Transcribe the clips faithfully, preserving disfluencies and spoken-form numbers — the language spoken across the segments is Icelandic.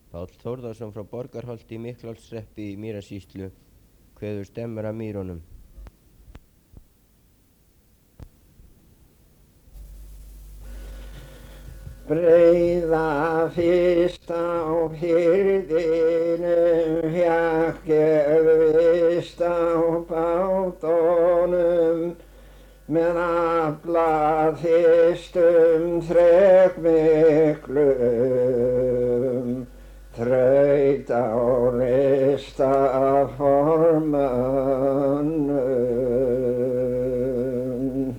Páll Þórðarson frá Borgarholti í Miklaholtshreppi í Mýrasýslu kveður stemmur af mýrunum. Breiða fyrst á firðinum, hékk gerðist á bátunum, með afla þyrstum þrek miklum, þraut á lista formönnum.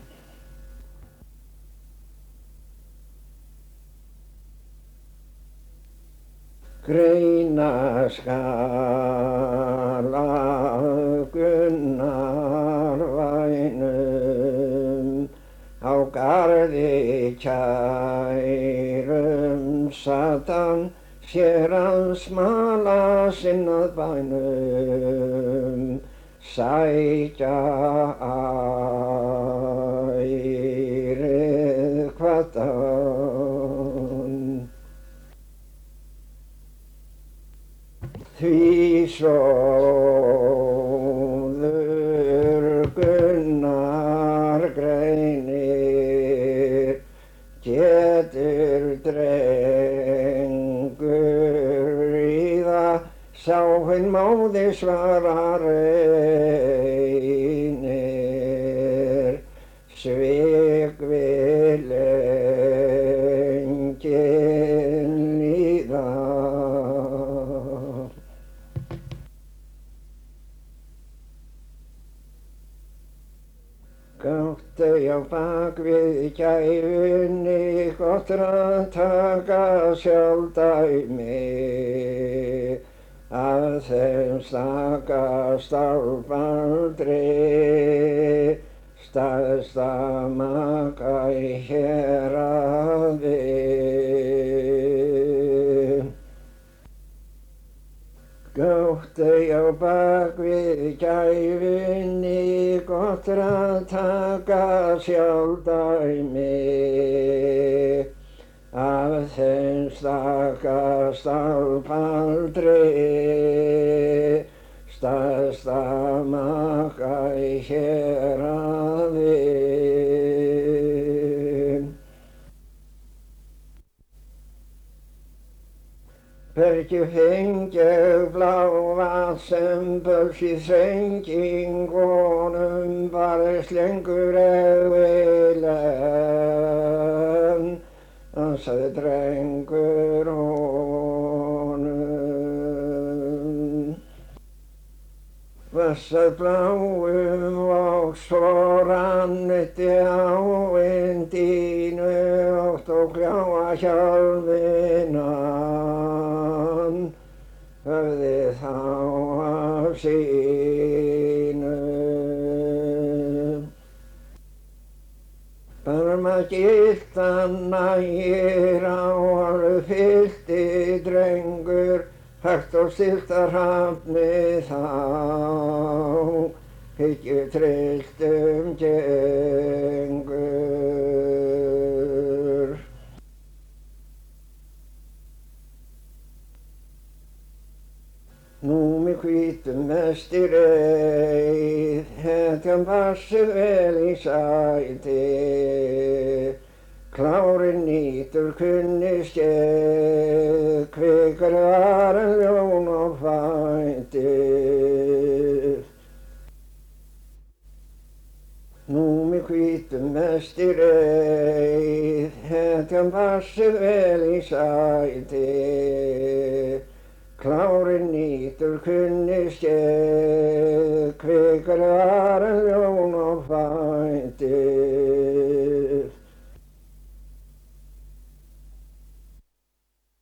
Greina skal af Gunnar vænum, á garði kærum satan, sér að smala sinnað bænum, sækja ærið hvatan. Því sóður Gunnar greinir, getur drengur í það, sá hinn móði svara reynir, svik vil enginn líða. Gátt þau á bak við gæfunni, gott að taka sjálfdæmi, að þeim staka stálbaldri, stærsta maka í héraði. Gátt þau á bak við gæfunni, gott að taka sjálfdæmi, af þeim staka stálbaldri, stærsta maka í héraði. Bergi fengið bláa sem böls í þrengingunum, bara slengur eðvilen, ansaði drengur honum. Vassað bláum og svo rannitti á indínu, og tók gljáa hjálminan, höfði þá af sínu. Barma giltan nægir á alveg fyllti drengur, hægt og stillt að hrafni þá, hyggju trylltum gengur. Nú með hvítum mest í reið, hetjan passi vel í sæti, klárinn nýtur kunni skeið, kvikar var en ljón á fæti. Nú með hvítum mest í reið, hetjan passi vel í sæti, klárinn nýtur kunni skeið, kvikar var en ljón á fæti.